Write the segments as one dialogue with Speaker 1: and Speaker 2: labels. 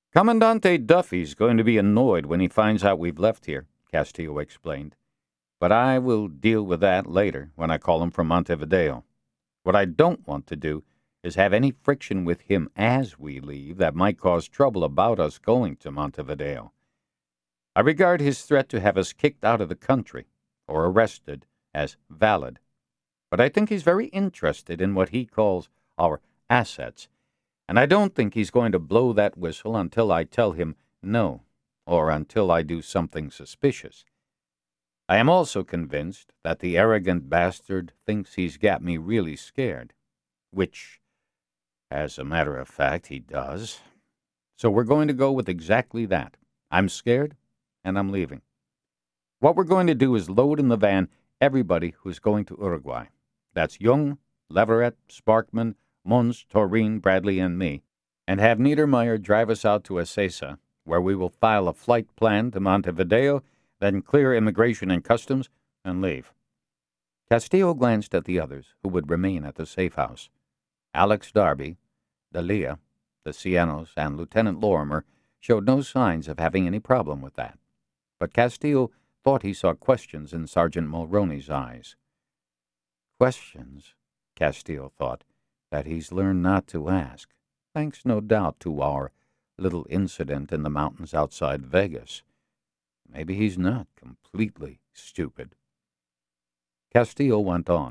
Speaker 1: Commandante Duffy's going to be annoyed when he finds out we've left here, Castillo explained. But I will deal with that later when I call him from Montevideo. What I don't want to do is have any friction with him as we leave that might cause trouble about us going to Montevideo. I regard his threat to have us kicked out of the country or arrested as valid. But I think he's very interested in what he calls our assets, and I don't think he's going to blow that whistle until I tell him no, or until I do something suspicious. I am also convinced that the arrogant bastard thinks he's got me really scared, which, as a matter of fact, he does. So we're going to go with exactly that. I'm scared, and I'm leaving. What we're going to do is load in the van everybody who's going to Uruguay. That's Jung, Leverett, Sparkman, Mons, Toreen, Bradley, and me, and have Niedermeyer drive us out to Ezeiza, where we will file a flight plan to Montevideo, then clear immigration and customs, and leave. Castillo glanced at the others who would remain at the safe house. Alex Darby, Dalia, the Cienos, and Lieutenant Lorimer showed no signs of having any problem with that. But Castillo thought he saw questions in Sergeant Mulroney's eyes. Questions, Castillo thought, that he's learned not to ask, thanks no doubt to our little incident in the mountains outside Vegas. Maybe he's not completely stupid. Castillo went on.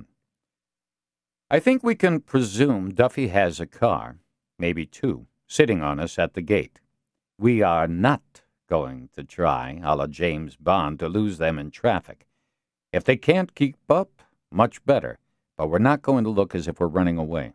Speaker 1: I think we can presume Duffy has a car, maybe two, sitting on us at the gate. We are not going to try, a la James Bond, to lose them in traffic. If they can't keep up, much better, but we're not going to look as if we're running away.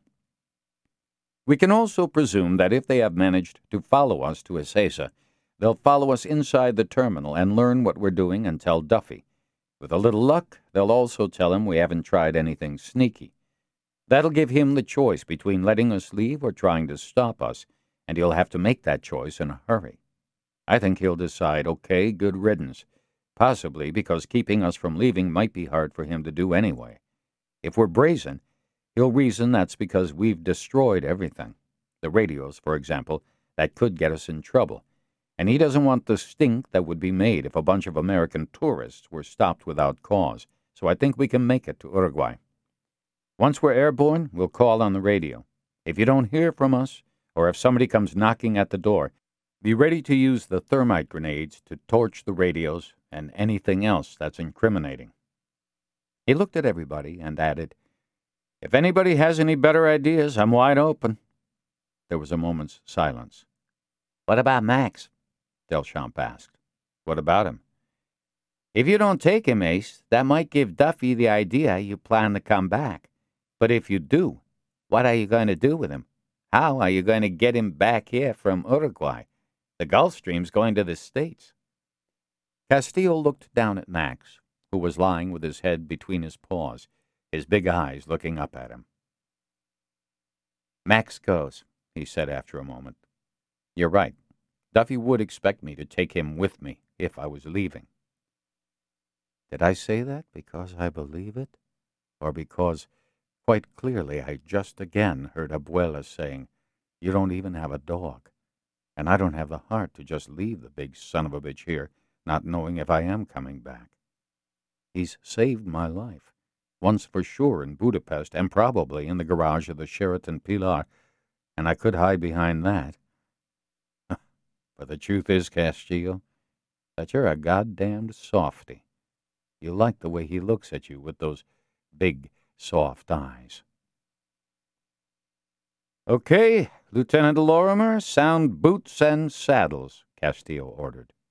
Speaker 1: We can also presume that if they have managed to follow us to Ezeiza, they'll follow us inside the terminal and learn what we're doing and tell Duffy. With a little luck, they'll also tell him we haven't tried anything sneaky. That'll give him the choice between letting us leave or trying to stop us, and he'll have to make that choice in a hurry. I think he'll decide, okay, good riddance, possibly because keeping us from leaving might be hard for him to do anyway. If we're brazen, he'll reason that's because we've destroyed everything. The radios, for example, that could get us in trouble. And he doesn't want the stink that would be made if a bunch of American tourists were stopped without cause. So I think we can make it to Uruguay. Once we're airborne, we'll call on the radio. If you don't hear from us, or if somebody comes knocking at the door, be ready to use the thermite grenades to torch the radios and anything else that's incriminating. He looked at everybody and added, If anybody has any better ideas, I'm wide open. There was a moment's silence. What about Max? Deschamps asked. What about him? If you don't take him, Ace, that might give Duffy the idea you plan to come back. But if you do, what are you going to do with him? How are you going to get him back here from Uruguay? The Gulf Stream's going to the States. Castillo looked down at Max, who was lying with his head between his paws, his big eyes looking up at him. Max goes, he said after a moment. You're right. Duffy would expect me to take him with me if I was leaving. Did I say that because I believe it? Or because, quite clearly, I just again heard Abuela saying, You don't even have a dog. And I don't have the heart to just leave the big son of a bitch here, not knowing if I am coming back. He's saved my life, once for sure in Budapest and probably in the garage of the Sheraton Pilar, and I could hide behind that. But the truth is, Castillo, that you're a goddamned softy. You like the way he looks at you with those big, soft eyes. Okay, Lieutenant Lorimer, sound boots and saddles, Castillo ordered.